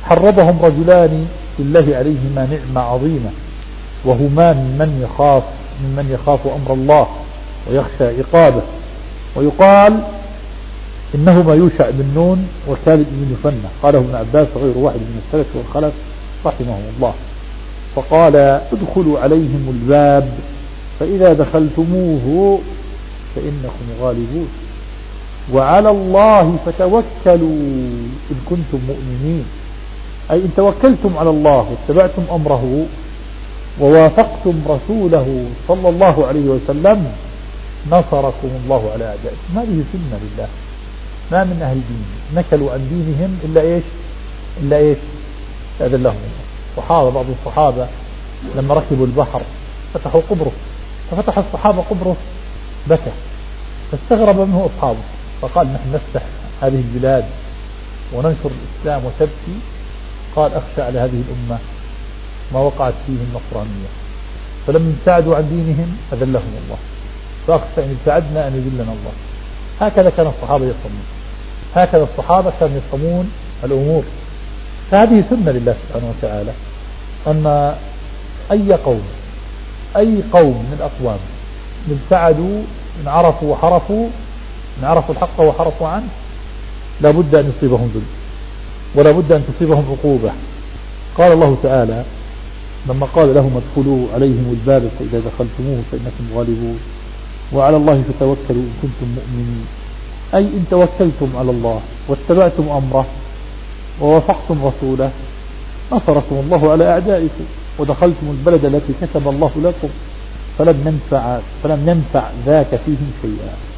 حرضهم رجلان لله عليهما نعمة عظيمة، وهما ممن يخاف أمر الله ويخشى عقابه. ويقال إنهما يوشع بن نون وخالد بن يفنى، قاله ابن عباس وغير واحد من السلف والخلف رحمهم الله. فقال ادخلوا عليهم الباب فإذا دخلتموه فإنكم غالبون، وعلى الله فتوكلوا إن كنتم مؤمنين. أي إن توكلتم على الله واتبعتم أمره ووافقتم رسوله صلى الله عليه وسلم نصركم الله على أعدائكم. هذه سنة لله. ما من أهل دين نكلوا عن دينهم إلا إيش أذلهم الله. صحابة، بعض الصحابة لما ركبوا البحر فتحوا قبرص، ففتح الصحابة قبرص بكى، فاستغرب منه أصحابه، فقال نحن نفتح هذه البلاد وننشر الإسلام وتبكي. قال أخشى على هذه الأمة ما وقعت فيه النصرانية، فلما ابتعدوا عن دينهم أذلهم الله، فأخشى إن ابتعدنا أن يذلنا الله. هكذا كان الصحابة يصومون، هكذا الصحابة كانوا يصومون الأمور. فهذه سنة لله سبحانه وتعالى، أن أي قوم من الأقوام ابتعدوا إن عرفوا وحرفوا، إن عرفوا الحق وحرفوا عنه، لابد أن يصيبهم ذل، ولا بد أن تصيبهم عقوبة. قال الله تعالى لما قال لهم ادخلوا عليهم الباب فإذا دخلتموه فإنكم غالبون، وعلى الله فتوكلوا إن كنتم مؤمنين. أي إن توكلتم على الله واتبعتم أمره ووافقتم رسوله نصركم الله على أعدائكم، ودخلتم البلد التي كتب الله لكم فلم ينفع ذاك فيهم شيئا.